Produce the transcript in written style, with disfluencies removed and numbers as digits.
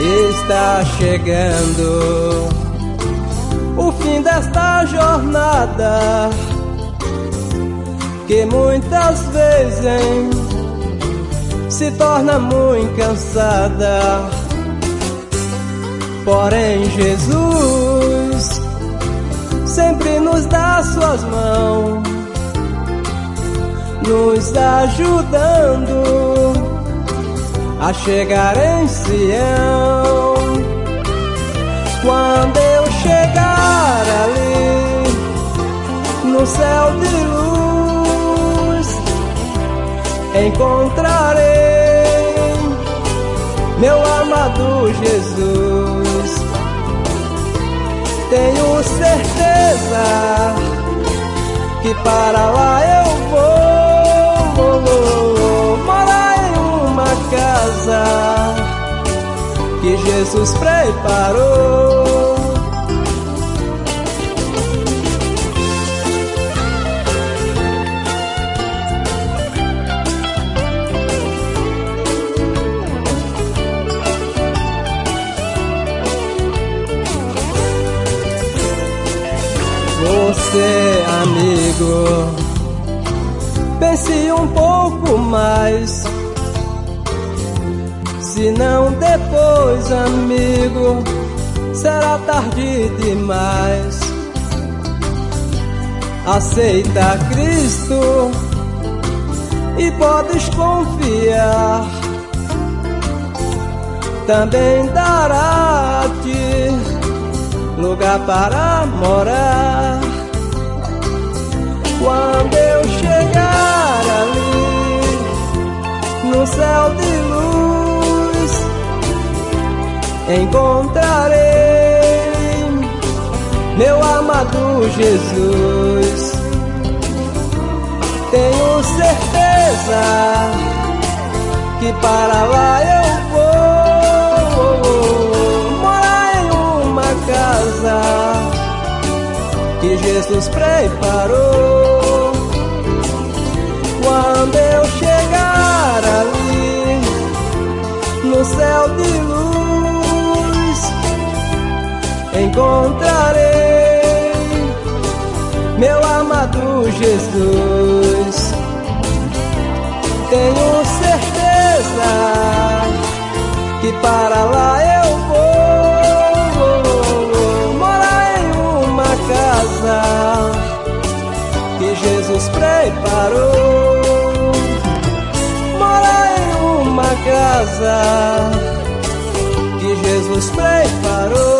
Está chegando o fim desta jornada, que muitas vezes se torna muito cansada. Porém Jesus sempre nos dá suas mãos, nos ajudando a chegar em Sião. Quando eu chegar ali no céu de luz, encontrarei meu amado Jesus. Tenho certeza que para lá eu vou morar em uma casa que Jesus preparou. Você, amigo, pense um pouco mais, senão depois, amigo, será tarde demais. Aceita Cristo e podes confiar, também dará a ti lugar para morar. Quando eu chegar ali no céu de luz, encontrarei meu amado Jesus. Tenho certeza que para lá eu vou morar em uma casa que Jesus preparou. Quando eu chegar ali no céu de luz, encontrarei meu amado Jesus. Tenho certeza que para lá eu vou morar em uma casa que Jesus preparou. Morar em uma casa que Jesus preparou.